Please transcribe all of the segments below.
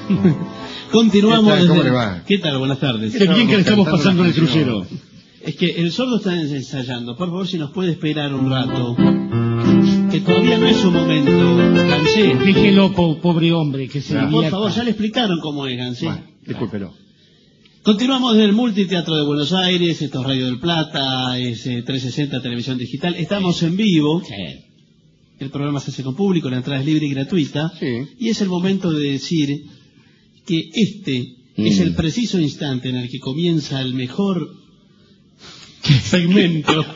Continuamos. ¿Qué tal? ¿Cómo le va? ¿Qué tal? Buenas tardes. Qué bien que le estamos pasando en el crucero. Es que el sordo está ensayando. Por favor, si nos puede esperar un rato. Que todavía no es su momento. Gansé. Déjelo, pobre hombre, que se divierta. Por favor, ya le explicaron cómo es, Gansé. Bueno, discúlpelo. Continuamos desde el Multiteatro de Buenos Aires. Esto es Radio del Plata, es 360 Televisión Digital. Estamos en vivo. Sí. El programa se hace con público, la entrada es libre y gratuita. Sí. Y es el momento de decir que este es el preciso instante en el que comienza el mejor segmento.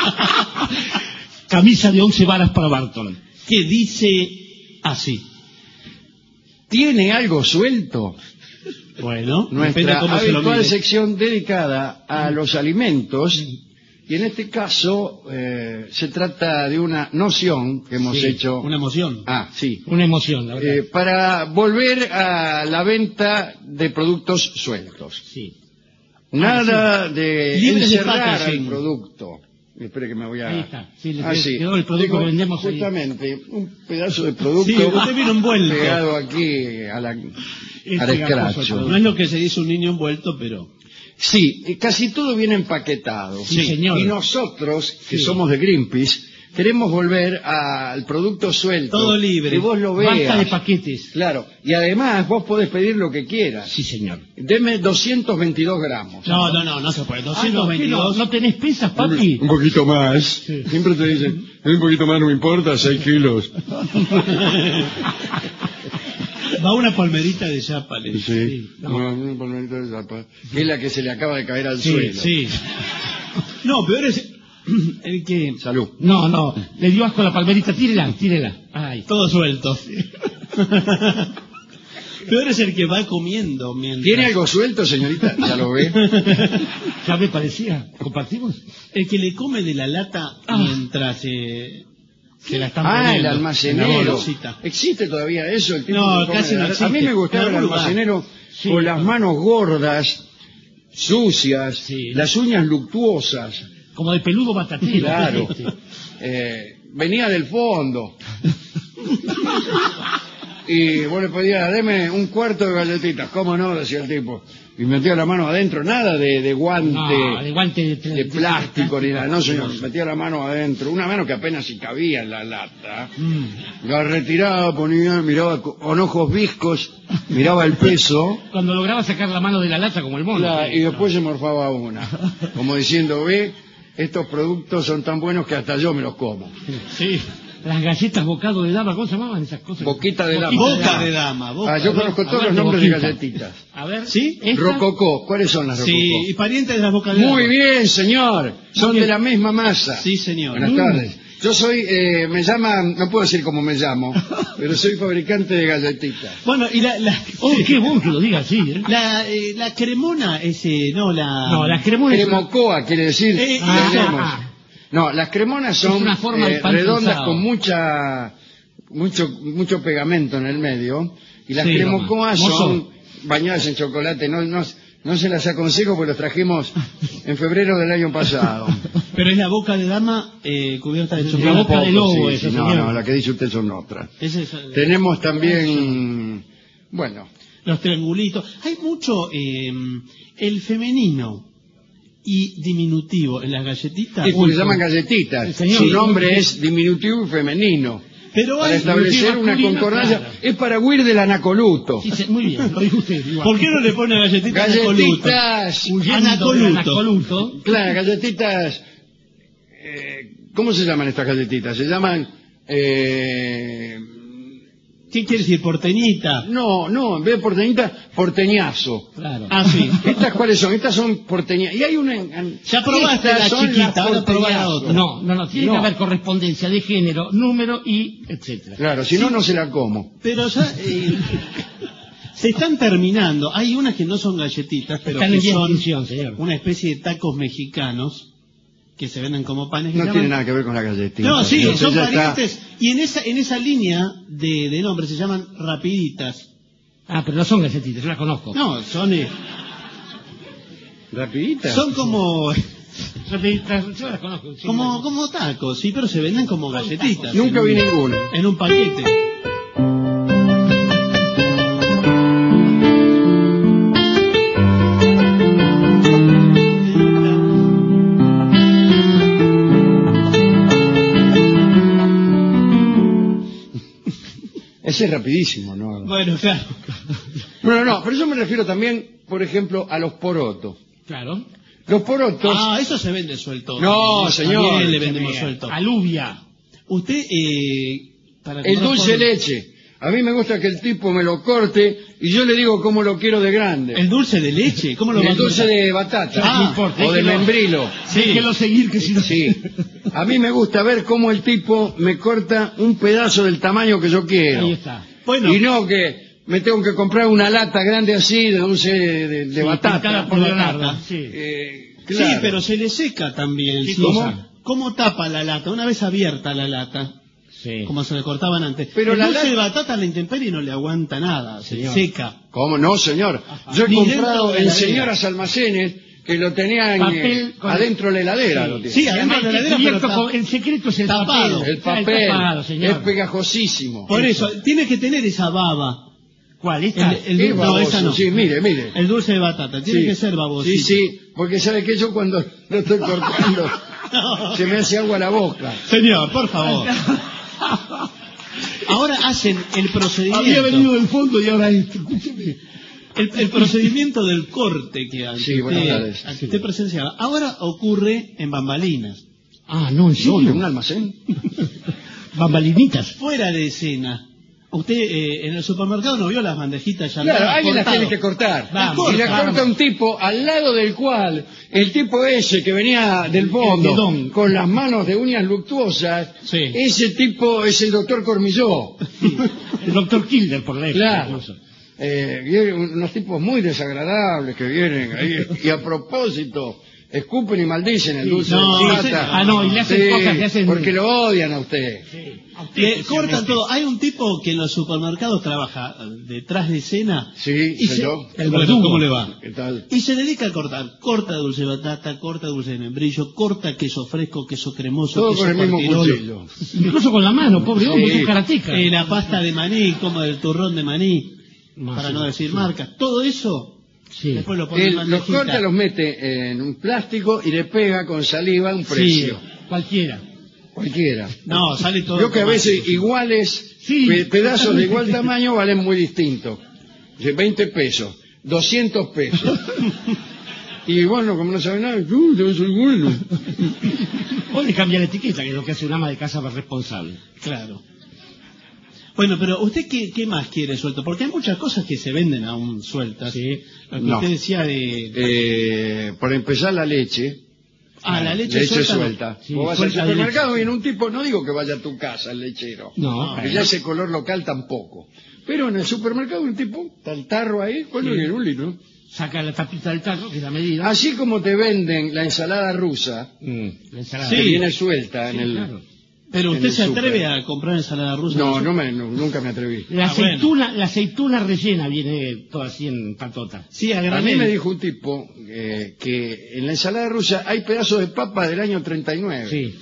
Camisa de 11 varas para Barton. Que dice así. ¿Tiene algo suelto? Bueno, depende Nuestra cómo se lo habitual mire. sección dedicada a los alimentos, y en este caso se trata de una noción que hemos hecho. Una emoción. Ah, sí. Una emoción, la verdad. Para volver a la venta de productos sueltos. Sí. Nada de Libres de encerrar packaging. al producto. Espere que me voy a... Ahí está. Sí, le sí. quedó el producto Digo, que vendemos ahí. justamente, un pedazo de producto Sí, usted vino envuelto. pegado aquí al pegajoso escracho. el No es lo que se dice un niño envuelto, pero... Sí, casi todo viene empaquetado. Sí, señor. Y nosotros, que somos de Greenpeace, queremos volver al producto suelto. Todo libre. Que vos lo Basta de veas. paquetes. Claro. Y además vos podés pedir lo que quieras. Sí, señor. Deme 222 gramos. No se puede. ¿Qué 222. ¿No tenés pesas, papi? Un poquito más. Sí. Siempre te dicen, un poquito más no me importa, 6 kilos. Va una palmerita de chapa, le dice. Sí. Una palmerita de zapa. Que es la que se le acaba de caer al Sí, suelo. sí. No, peor es el que... Salud. No, le dio asco a la palmerita. Tírela. Ay. Todo suelto. Peor es el que va comiendo mientras... ¿Tiene algo suelto, señorita? ¿Ya lo ve? Ya me parecía. ¿Compartimos? El que le come de la lata mientras se la están El poniendo en la almacenero. bolsita. ¿Existe todavía eso? El tipo No, que come casi de la no lata? A mí existe. me gustaba En el algún lugar. almacenero Sí. con las manos gordas, sucias, Sí. las uñas luctuosas. Como de peludo batatero. Claro. Venía del fondo. Y vos le pedías, deme un cuarto de galletitas. ¿Cómo no? Decía el tipo. Y metía la mano adentro, nada de guante, No, de guante de plástico ni nada. No, señor, metía la mano adentro. Una mano que apenas si cabía en la lata. La retiraba, ponía, miraba con ojos viscos, miraba el peso. Cuando lograba sacar la mano de la lata como el mono. Y después se morfaba una. Como diciendo, ve, estos productos son tan buenos que hasta yo me los como. Sí. Las galletas bocado de dama, ¿cómo se llamaban esas cosas? Boquita de dama. Boca de dama. Boca Yo de conozco todos A ver, los nombres de boquita. galletitas. A ver. ¿Sí? ¿esta? Rococó, ¿cuáles son las dama. Sí, Rococó? y parientes de las bocas de dama. Muy bien, señor. Son de la misma masa. Sí, señor. Buenas tardes. Yo soy, me llaman, no puedo decir cómo me llamo, pero soy fabricante de galletitas. Bueno, y Oh, qué bueno que lo diga así, ¿eh? la cremona, No, las cremonas... Cremocoa quiere decir, Ah, tenemos. No, las cremonas son Es una forma de pan redondas trenzado. con mucho pegamento en el medio, y las Sí, cremocoas mozo. son bañadas en chocolate. No se las aconsejo porque los trajimos en febrero del año pasado. Pero es la boca de dama cubierta de La chocolate. boca de lobo, sí, esa, sí, no, señor. no, la que dice usted son otras. Ese es, Tenemos también, bueno, los triangulitos. Hay mucho el femenino y diminutivo en las galletitas. es porque se llaman galletitas. Señor, Su sí. nombre es diminutivo y femenino. Pero Para hay... establecer una masculino, concordancia. claro. Es para huir del anacoluto. Sí, muy bien, lo dijo usted. Igual. ¿Por qué no le pone galletitas Galletitas, Huyendo Anacoluto. del anacoluto. claro, galletitas. ¿Cómo se llaman estas galletitas? Se llaman. ¿Qué quiere decir? Porteñita. No, en vez de porteñita, porteñazo. Claro. Ah, sí. ¿Estas cuáles son? Estas son porteñas. Y hay una. Ya probaste Estas la son chiquita, las ahora probá la porteñazo. otra. No, tiene No. que haber correspondencia de género, número y etcétera. Claro, si no, no se la como. Pero ya... se están terminando. Hay unas que no son galletitas, pero Están que en vía de son extinción, señor. una especie de tacos mexicanos que se venden como panes. que No se tiene llaman- nada que ver con la galletita. No, sí, Entonces son ya está. parientes. Y en esa línea de nombre se llaman rapiditas. Ah, pero no son galletitas, yo las conozco. No, son ¿Rapiditas? son como Yo las conozco. sí. como tacos, sí, pero se venden como galletitas. Nunca vi ninguna. En un paquete. Ese es rapidísimo, ¿no? Bueno, claro. No, pero yo me refiero también, por ejemplo, a los porotos. Claro. Los porotos... Ah, eso se vende suelto. No, señor. También le vendemos suelto. Alubia. Usted, para El comprar dulce de por- leche. A mí me gusta que el tipo me lo corte y yo le digo cómo lo quiero de grande. ¿El dulce de leche? ¿Cómo lo va a El dulce cortar? de batata. Ah, no importa, o de déjelo. membrilo. Déjelo seguir, que si no... Sí. A mí me gusta ver cómo el tipo me corta un pedazo del tamaño que yo quiero. Ahí está. Bueno, Y no que me tengo que comprar una lata grande así de dulce de batata. Pintada por de Leonardo. batata. Sí. Claro. Sí, pero se le seca también. ¿Qué ¿sí? cosa? ¿Cómo tapa la lata? Una vez abierta la lata, Sí. como se le cortaban antes. Pero el la dulce lata- de batata a la intemperie no le aguanta nada, se Señor. seca. ¿Cómo no, señor? Yo he Ni dentro comprado de la en heladera. señoras almacenes que lo tenían Papel con- adentro de la heladera. Sí. Lo tienen. Sí, adentro de la heladera, pero Cubierto el secreto es el tapado. papel. El papel Está tapado, señor. es pegajosísimo. Por eso, tiene que tener esa baba. ¿Cuál? ¿Esta? Es No, baboso. esa no. Sí, mire. El dulce de batata, tiene Sí. que ser baboso. Sí, porque sabe que yo cuando lo estoy cortando se me hace agua la boca. Señor, por favor. Ahora hacen el procedimiento. Había venido del fondo y ahora esto. Escúcheme. El procedimiento del corte que antes Sí, buenas tardes. al que usted presenciaba, ahora ocurre en bambalinas, Ah, no, en ¿Dónde? ¿Un serio. almacén? Bambalinitas. fuera de escena. Usted en el supermercado no vio las bandejitas ya Claro, alguien las cortado. tiene que cortar. Vamos, y la vamos. corta un tipo al lado del cual el tipo ese que venía del El fondo dedón. con las manos de uñas luctuosas, Sí. ese tipo es el doctor Cormilló. El doctor Kilder, por lejos. Claro. incluso. Vienen unos tipos muy desagradables que vienen ahí y a propósito escupen y maldicen el dulce No, de sí. batata. Ah, no, y le hacen cosas que hacen... Porque lo odian a usted. Sí. Le cortan todo. Hay un tipo que en los supermercados trabaja detrás de escena. Sí, y soy yo. El Bueno, verdugo. ¿cómo le va? ¿Qué tal? Y se dedica a cortar. Corta dulce de batata, corta dulce de membrillo, corta queso fresco, queso cremoso, Todo queso con el mismo cortirolo. cuchillo. Incluso con la mano, pobre hombre, Sí. es karateca. La pasta de maní, como el turrón de maní, Más para o no menos, decir sí. marcas. Todo eso, Sí. después lo pone en Él los bandejita. corta, los mete en un plástico y le pega con saliva un precio. Cualquiera. Cualquiera. No, sale todo. Yo que a veces automático. iguales, Sí, pedazos de igual totalmente. tamaño valen muy distintos. De 20 pesos, 200 pesos. Y bueno, como no sabe nada, yo soy bueno. O le cambia la etiqueta, que es lo que hace un ama de casa responsable. Claro. Bueno, pero ¿usted qué más quiere suelto? Porque hay muchas cosas que se venden aún sueltas. Sí. Lo que No. usted decía de... Por empezar, la leche. la leche suelta. suelta. Sí, Vos vas al suelta de supermercado y leche. viene un tipo, no digo que vaya a tu casa el lechero. No, Que ya ese color local tampoco. Pero en el supermercado un tipo, está el tarro ahí, ¿cuánto quiere? Un litro. saca la tapita del tarro, que es la medida. Así como te venden la ensalada rusa, La ensalada. Sí. que viene suelta en Sí, el... claro. Pero en usted el se atreve súper. a comprar ensalada rusa. No, nunca me atreví. La Ah, bueno. aceituna rellena viene toda así en patota. Sí, a A mí granel. me dijo un tipo que en la ensalada rusa hay pedazos de papa del año 39. Sí.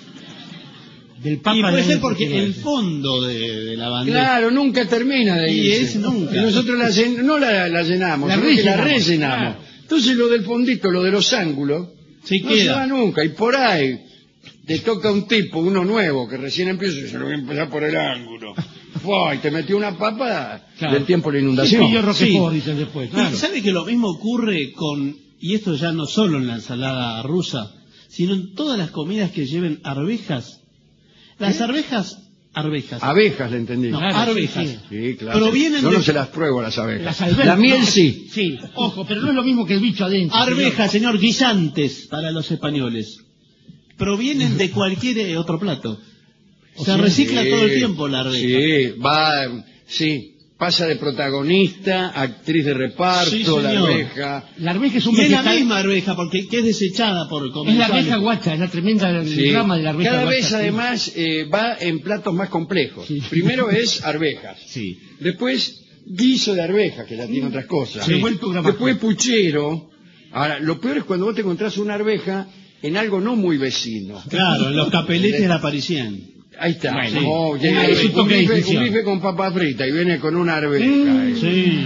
Del papa Y puede de ser año porque 39. el fondo de la bandeja... Claro, nunca termina de Y irse. es nunca. Y nosotros no la llenamos, La sino que la rellenamos, rellenamos. claro. Entonces lo del fondito, lo de los ángulos, Sí, no queda. se va nunca. Y por ahí te toca un tipo, uno nuevo, que recién empieza y se lo voy a empezar por el ángulo. Fue, y te metió una papa Claro. del tiempo de la Sí, inundación. pillo Roquefort, Sí. dicen después. Y Claro. ¿sabe que lo mismo ocurre con, y esto ya no solo en la ensalada rusa, sino en todas las comidas que lleven arvejas? Las arvejas, Abejas, le entendí. no, Claro, arvejas, sí, Sí, claro. provienen Yo de... no se las pruebo a las abejas. Las alberjas. La miel No, sí. Sí, ojo, pero no es lo mismo que el bicho adentro. Arvejas, señor, guisantes para los españoles. Provienen de cualquier otro plato. Se recicla Sí, todo el tiempo la arveja. Sí, pasa de protagonista, actriz de reparto, Sí, la señor. abeja. La arveja es un Y es la vegetal. misma arveja, porque que es desechada por Es la comensales. arveja guacha, es la tremenda Sí. drama de la arveja Cada guacha. vez además va en platos más complejos. Sí. Primero es arvejas, Sí. después guiso de arvejas, que ya tiene otras cosas. Sí. Vuelto gramaje. Después puchero. Ahora, lo peor es cuando vos te encontrás una arveja en algo no muy vecino. Claro, en los capeletes de la Parisienne. Ahí está. Bueno, No, sí. llega Es un toque de un distinción. bife con papa frita y viene con una arveja. Sí.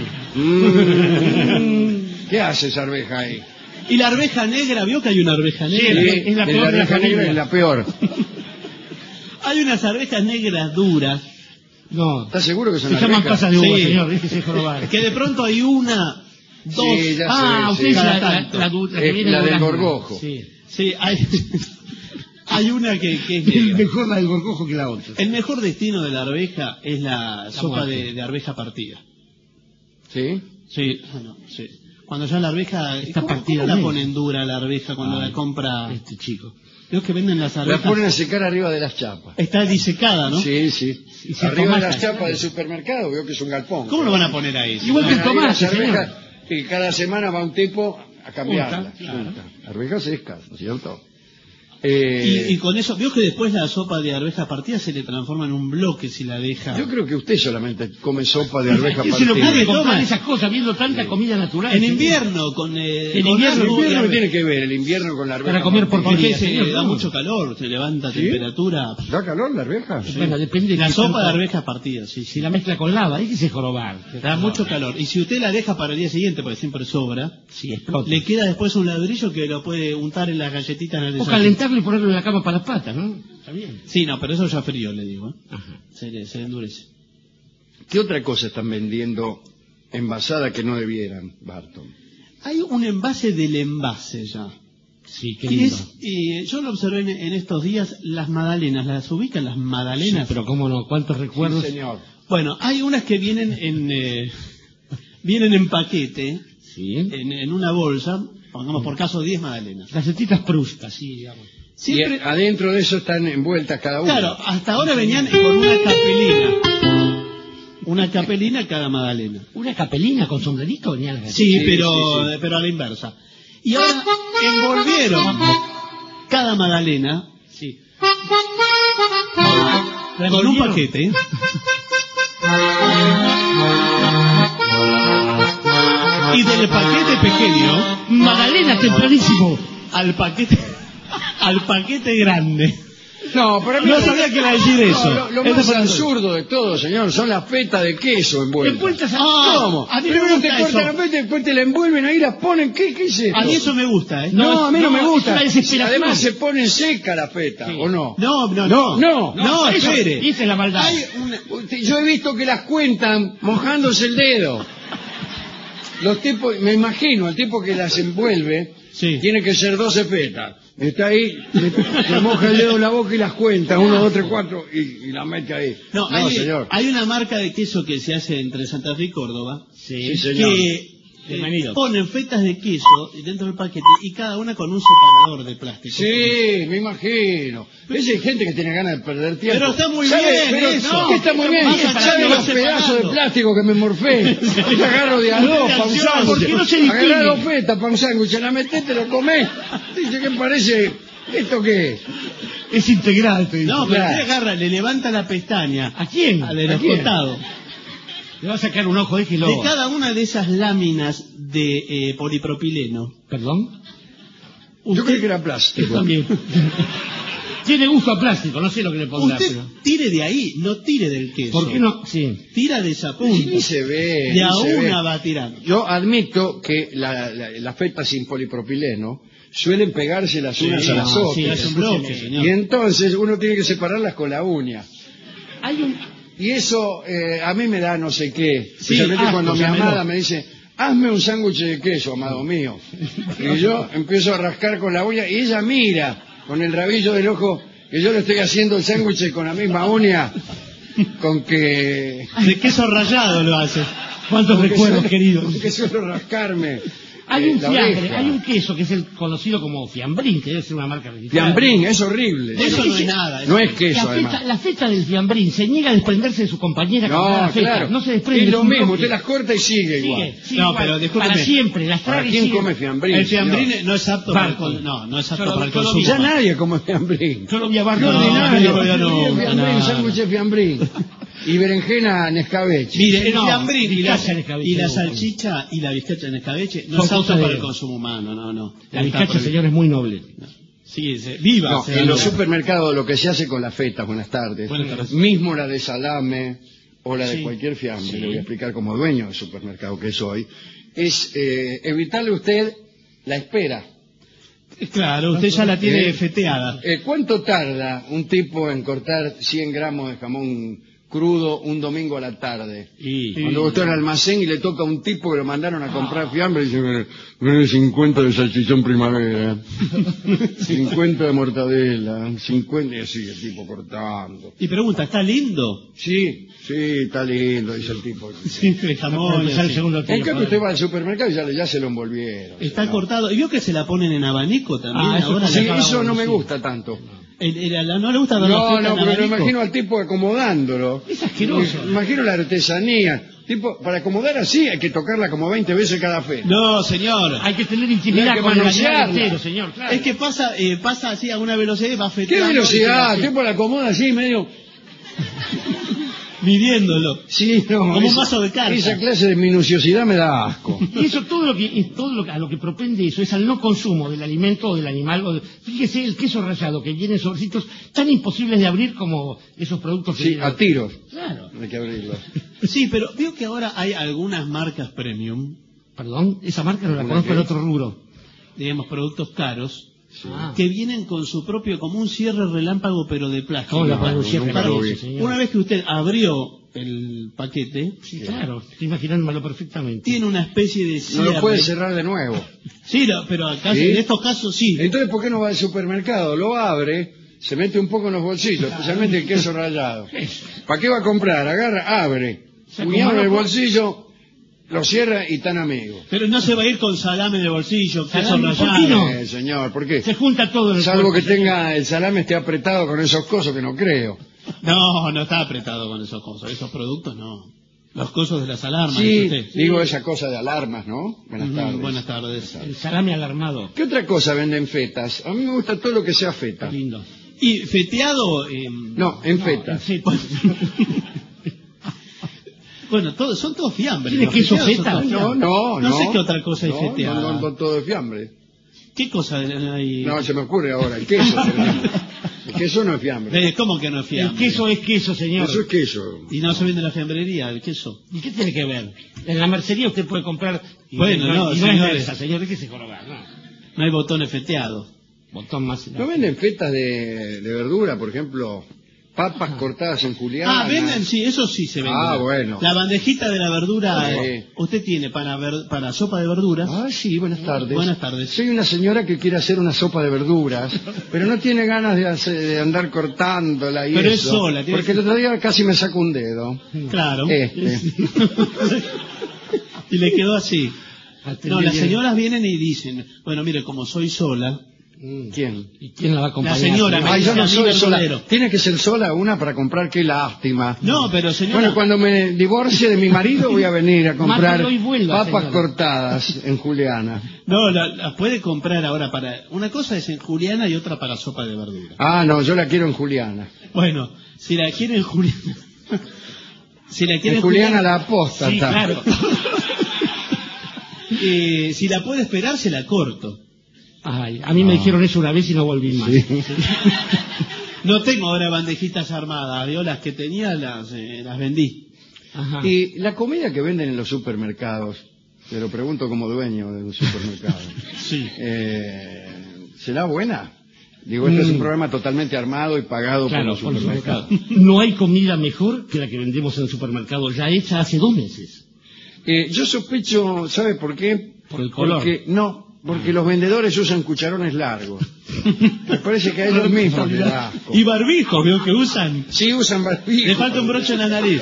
¿Qué hace esa arveja ahí? Y la arveja negra, ¿vio que hay una arveja Sí, negra? es la peor de la arveja negra familia. es la peor. Hay unas arvejas negras duras, No. ¿Estás seguro que son Se llaman arvejas? pasas de uva, Sí. señor, déjese jorobar. Que de pronto hay una, dos... Sí, ya sé, usted sí. es cada la tanto. que Es viene la con del las- gorgojo. Sí. Sí, hay una que es Es negra. mejor la del gorgojo que la otra. El mejor destino de la arveja es la sopa muerte. de arveja partida. ¿Sí? Sí, sí. Cuando ya la arveja... Está ¿Cómo partida la al medio? ponen dura la arveja cuando la compra? Este chico. Creo que venden las La arvejas... ponen a secar arriba de las chapas. Está disecada, ¿no? Sí, sí. Y se Arriba de tomata. las chapas del supermercado, veo que es un galpón. ¿Cómo lo van a poner ahí? Igual que el Ponen ahí tomate, las arvejas, señor. y cada semana va un tipo a cambiarlas. Junta, claro. Arvejas secas, ¿no es cierto? Y con eso, veo que después la sopa de arveja partida se le transforma en un bloque si la deja. Yo creo que usted solamente come sopa de arveja ¿Qué se le partida. ocurre Toma. comprar esas cosas viendo tanta comida natural? En señor? invierno, con... En con invierno, algo- ¿El invierno qué tiene que ver el invierno con la arveja? Para comer partida? Porque porquería, señor, da no. mucho calor, se levanta ¿Sí? temperatura. ¿Da calor la arveja? Bueno, depende de La qué sopa tanta- de arveja partida, sí, Si sí. la mezcla con lava, hay que se jorobar. Da mucho calor. Y si usted la deja para el día siguiente, porque siempre sobra, Sí, explota. le queda después un ladrillo que lo puede untar en las galletitas del O desayuno. calentarlo y ponerlo en la cama para las patas, ¿no? Está bien. Sí, no, pero eso ya frío, le digo. ¿eh? Ajá. Se le endurece. ¿Qué otra cosa están vendiendo envasada que no debieran, Barton? Hay un envase del envase ya. Sí, qué Que lindo. es, yo lo observé en estos días, las magdalenas. ¿Las ubican las Sí, magdalenas? pero cómo no, cuántos recuerdos. Sí, señor. Bueno, hay unas que vienen en paquete, Sí. en una bolsa, pongamos por caso 10 magdalenas. Galletitas Prusta, sí, digamos. Siempre, Y adentro de eso están envueltas cada una. claro, hasta ahora venían con una capelina. Una capelina cada magdalena. Una capelina con sombrerito venía la Sí, Sí, pero, sí, sí. pero a la inversa. Y ahora envolvieron cada magdalena Sí. con un paquete. Y del paquete pequeño Magdalena tempranísimo. al paquete grande. No, para mí No sabía que era decir eso. Lo Eso más fue- absurdo de todo, señor, son las fetas de queso envueltas. Envueltas a... ¿Cómo? a mí me Primero te gusta cortan eso. la feta, después te la envuelven ahí, la ponen. ¿Qué es esto? A mí eso me gusta, ¿eh? No, a mí no me no, gusta. es una desesperación. Además se pone seca la feta, Sí. ¿o no? No, No, eso, espere. esa es la maldad. Hay yo he visto que las cuentan mojándose el dedo. Los tipos, me imagino, el tipo que las envuelve, Sí. tiene que ser 12 fetas. Está ahí, se moja el dedo en la boca y las cuenta, 1, 2, 3, 4, y la mete ahí. No, señor. hay una marca de queso que se hace entre Santa Fe y Córdoba Sí, señor. que Bienvenido. ponen fetas de queso dentro del paquete y cada una con un separador de plástico. Sí, me imagino. Esa hay gente que tiene ganas de perder tiempo. Pero está muy ¿Sabe? bien Pero eso. ¿qué está muy bien? Vas sacando, ¿Sabe vas los pedazos de separando. plástico que me morfé? Yo agarro de a dos para un ¿Por sándwich. qué no se distingue? Agarrá 2 fetas para un sándwich, se la metés, te lo comés. Dice que parece... ¿Esto qué es? Es integral, te digo. No, pero Claro. usted agarra, le levanta la pestaña. ¿A quién? A de ¿A los quién? costados. Le va a sacar un ojo, déjelo. De cada una de esas láminas de polipropileno. ¿Perdón? Yo Usted, creí que era plástico. También. Tiene gusto a plástico, no sé lo que le pondrá. usted Pero... tire de ahí, no tire del queso. ¿Por qué no? Sí. Tira de esa punta. Ni se ve. De a ni se ve. una va tirando. Yo admito que las fetas sin polipropileno suelen pegarse las unas a las sí, otras. es un bloque, señor. Y entonces uno tiene que separarlas con la uña. Hay un... Y eso a mí me da no sé qué. Sí, Especialmente asco, cuando mi llámelo. amada me dice, hazme un sándwich de queso, amado mío. Y yo empiezo a rascar con la uña y ella mira con el rabillo del ojo que yo le estoy haciendo el sándwich con la misma uña con que... De queso rallado lo hace. ¿Cuántos con que recuerdos, suelo- queridos? con que suelo rascarme. Hay un la fiambre, oreja. hay un queso que es el conocido como fiambrín, que debe ser una marca registrada. Fiambrín, es horrible. Eso no es nada. No es queso, La además. feta, la feta del fiambrín se niega a desprenderse de su compañera con No, cada feta. claro. No se desprende. Es de lo su mismo, bloque. usted las corta y sigue igual. Sigue No, igual, pero discúlpeme. para siempre, las ¿Para traga y quién sigue. come fiambrín? El fiambrín señor? no es apto para el Barton. no es apto Yo lo- para el yo lo consumo. vi. Ya nadie come fiambrín. Yo lo voy a Barton. Qué No, ordinario. no, no, Fiambrín, no. sándwich de fiambrín. Y berenjena en escabeche. Mire, el No, fiambrín y la, bizcacha en escabeche, y la no. salchicha y la bizcacha en escabeche no Son es apto cosas para de- el consumo humano, no. La bizcacha, señor, es muy noble. Sí, viva. No, señor. en los supermercados lo que se hace con las fetas, buenas tardes, Buenas tardes. mismo la de salame o la de Sí. cualquier fiambre, Sí. le voy a explicar como dueño de supermercado que soy, es evitarle a usted la espera. Claro, usted ya la tiene feteada. ¿Cuánto tarda un tipo en cortar 100 gramos de jamón crudo un domingo a la tarde. Y Cuando vos estás en el almacén y le toca a un tipo que lo mandaron a comprar fiambre y dice, "Mire, 50 de salchichón primavera, 50 de mortadela, 50", y así el tipo cortando. Y pregunta, ¿está lindo? Sí, está lindo, dice el tipo. Siempre jamón. el segundo En tiempo. cambio usted va al supermercado y ya se lo envolvieron. Está ¿no? cortado. ¿Y vio que se la ponen en abanico también? Ah, eso ahora Sí, la- eso no me sí. gusta tanto. ¿No le gusta ver la No, fruta en pero me abanico? imagino al tipo acomodándolo. Es asqueroso. Me imagino la artesanía. Tipo, para acomodar así hay que tocarla como 20 veces cada fe. No, señor. Hay que tener intimidad Hay que con el manosearla. animal entero, señor. Claro. Es que pasa así a una velocidad y va ¿Qué afectando. velocidad? El tipo la acomoda así medio... Midiéndolo. Sí, no. Como un esa- mazo de cartas. Esa clase de minuciosidad me da asco. Y eso a lo que propende eso es al no consumo del alimento o del animal. Fíjese el queso rallado que viene en sobrecitos tan imposibles de abrir como esos productos que Sí, vienen. a tiros. Claro. Hay que abrirlo. Sí, pero veo que ahora hay algunas marcas premium, Perdón, esa marca no la ¿Una conozco qué? en otro rubro. digamos productos caros, Ah. que vienen con su propio, como un cierre relámpago pero de plástico. ¿Cómo la No, pueden decir? nunca lo vi. señor? Una vez que usted abrió el paquete, Sí, claro, estoy imaginándomelo perfectamente. tiene una especie de No cierre. lo puede cerrar de nuevo. Sí, pero acá, ¿Sí? en estos casos sí. Entonces, ¿por qué no va al supermercado? Lo abre, se mete un poco en los bolsillos, especialmente el queso rallado. ¿Para qué va a comprar? Agarra, abre, puñado en el bolsillo, lo cierra y tan amigo. Pero no se va a ir con salame de bolsillo, queso Salame, ¿por rallado. qué no? Señor, ¿por qué? Se junta todo en el Salvo que cuerpo, tenga el salame esté apretado con esos cosos que no creo. No, no está apretado con esos cosas. Esos productos no. Los cosos de las alarmas, Sí, dice usted. digo esa cosa de alarmas, ¿no? Buenas Ujú, tardes. Buenas tardes. El salame alarmado. ¿Qué otra cosa venden fetas? A mí me gusta todo lo que sea feta. Lindo. Y feteado... No, en feta. Sí. Bueno, son todos fiambres. ¿Tiene los queso feteados feta? son todos No, fiambres. no. No sé qué otra cosa hay No, feteada. no, todo de fiambre. ¿Qué cosa hay? No, se me ocurre ahora, el queso, por ejemplo. El queso no es fiambre. ¿Cómo que no es El fiambre? queso es queso, señor. Eso es queso. Y no se vende en la fiambrería, el queso. ¿Y qué tiene que ver? En la mercería usted puede comprar... y Bueno, no, y señores. es versa, señor. ¿De qué se jorobar? No. No hay botones feteados. Botón más... ¿No venden fetas de verdura, por ejemplo, papas cortadas en juliana? Ah, venden, sí, eso sí se vende. Ah, bueno. La bandejita de la verdura, Sí. usted tiene para sopa de verduras. Ah, sí, buenas tardes. Buenas tardes. Soy una señora que quiere hacer una sopa de verduras, pero no tiene ganas de andar cortándola y Pero eso. es sola, tiene Porque el otro día casi me saco un dedo. Claro. Este. Y le quedó así. No, las Bien. señoras vienen y dicen, bueno, mire, como soy sola, ¿Quién? ¿Y quién la va a acompañar? La señora, señor? Ay, yo no Amiga soy sola. Solero. Tiene que ser sola una para comprar, qué lástima. no, pero señora, Bueno, cuando me divorcie de mi marido voy a venir a comprar Mátalo y vuelva, papas señora. cortadas en juliana. no, las puede comprar ahora para, una cosa es en juliana y otra para sopa de verdura. Ah, no, yo la quiero en juliana. Bueno, si la quiere en juliana, si la quiere En juliana la apóstata. Sí, claro. si la puede esperar, se la corto. Ay, a mí me dijeron eso una vez y no volví más. Sí. No tengo ahora bandejitas armadas, yo las que tenía las vendí. Ajá. Y la comida que venden en los supermercados, te lo pregunto como dueño de un supermercado, Sí. ¿será buena? Digo, este es un programa totalmente armado y pagado Claro, por los supermercados. no hay comida mejor que la que vendemos en el supermercado, ya hecha hace 2 meses. Yo sospecho, ¿sabe por qué? Por el color. Porque los vendedores usan cucharones largos. Me parece que a ellos mismos les da asco. Y barbijos, veo que usan. Sí, usan barbijo. Le falta un broche en la nariz.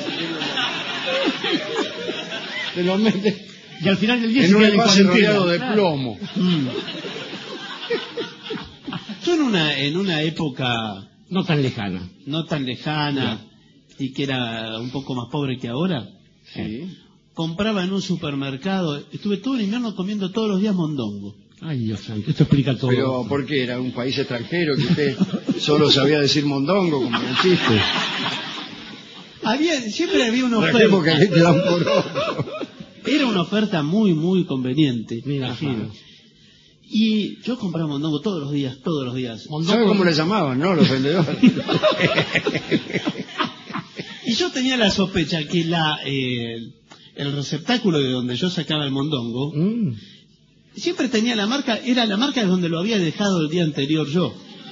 Se lo meten Y al final del día en se un queda en envase cuarentena. rodeado de Claro. plomo. Yo en una época No tan lejana. no tan lejana y que era un poco más pobre que ahora, Sí. compraba en un supermercado, estuve todo el invierno comiendo todos los días mondongo. Ay, Dios santo, esto explica todo. Pero, ¿por qué? ¿Era un país extranjero que usted solo sabía decir mondongo, como el chiste? Siempre había una La época oferta. que te dan por otro. Era una oferta muy, muy conveniente. Me imagino. Y yo compraba mondongo todos los días, todos los días. ¿Sabe cómo le llamaban, no? Los vendedores. Y yo tenía la sospecha que el receptáculo de donde yo sacaba el mondongo siempre tenía la marca, era la marca de donde lo había dejado el día anterior yo.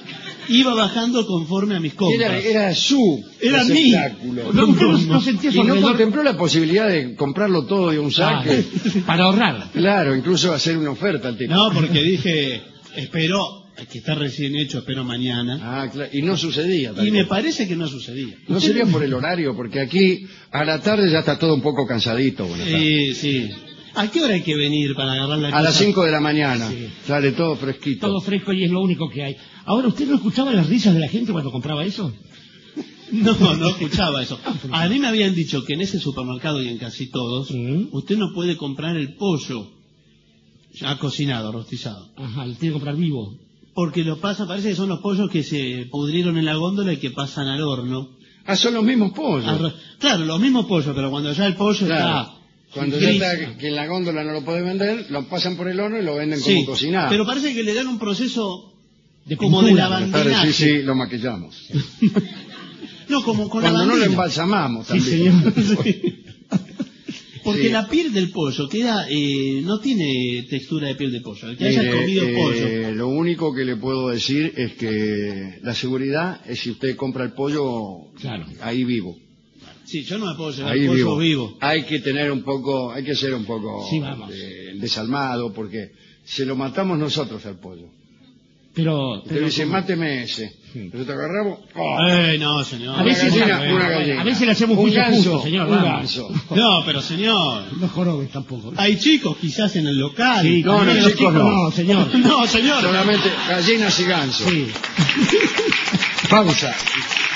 iba bajando conforme a mis compras. Era su Era mí. espectáculo. No sentía su Y no alrededor. contempló la posibilidad de comprarlo todo de un saque. Para ahorrar. Claro, incluso hacer una oferta al tipo. No, porque dije, espero, que está recién hecho, espero mañana. Ah, claro. Y no sucedía. Y tal me cual. parece que no sucedía. No sería por el horario, porque aquí a la tarde ya está todo un poco cansadito. Buenas tardes. Sí. ¿A qué hora hay que venir para agarrar la A cosa? las 5 de la mañana. Sí. Sale todo fresquito. Todo fresco y es lo único que hay. Ahora, ¿usted no escuchaba las risas de la gente cuando compraba eso? No escuchaba eso. A mí me habían dicho que en ese supermercado y en casi todos, usted no puede comprar el pollo ya cocinado, rostizado. Ajá, lo tiene que comprar vivo. Porque parece que son los pollos que se pudrieron en la góndola y que pasan al horno. Ah, son los mismos pollos. Claro, los mismos pollos, pero cuando ya el pollo Claro. está... Cuando gris. ya está que en la góndola no lo puede vender, lo pasan por el horno y lo venden Sí, como cocinado. pero parece que le dan un proceso De como de pintura. Buenas tardes, lavandinaje. sí, lo maquillamos. No, como con Cuando no lo lavandina. embalsamamos Sí, también. señor. Porque Sí. la piel del pollo queda, no tiene textura de piel de pollo. El que haya Mire, comido pollo. lo único que le puedo decir es que la seguridad es si usted compra el pollo Claro. ahí vivo. Sí, yo no me puedo llevar Ahí pollo vivo. vivo. Hay que tener un poco, hay que ser un poco Sí, vamos. desalmado porque se lo matamos nosotros al pollo. Pero Usted dice, máteme ese. Pero te agarramos. ¡oh! No, señor. A veces- Una gallina. a veces le hacemos un juicio ganso, justo, señor, un vamos. ganso. No, pero señor. no jorobes tampoco. Hay chicos quizás en el local. Sí, No, también no, los chicos, no. No, señor. No, señor. Solamente gallinas y gansos. Sí. Pausa.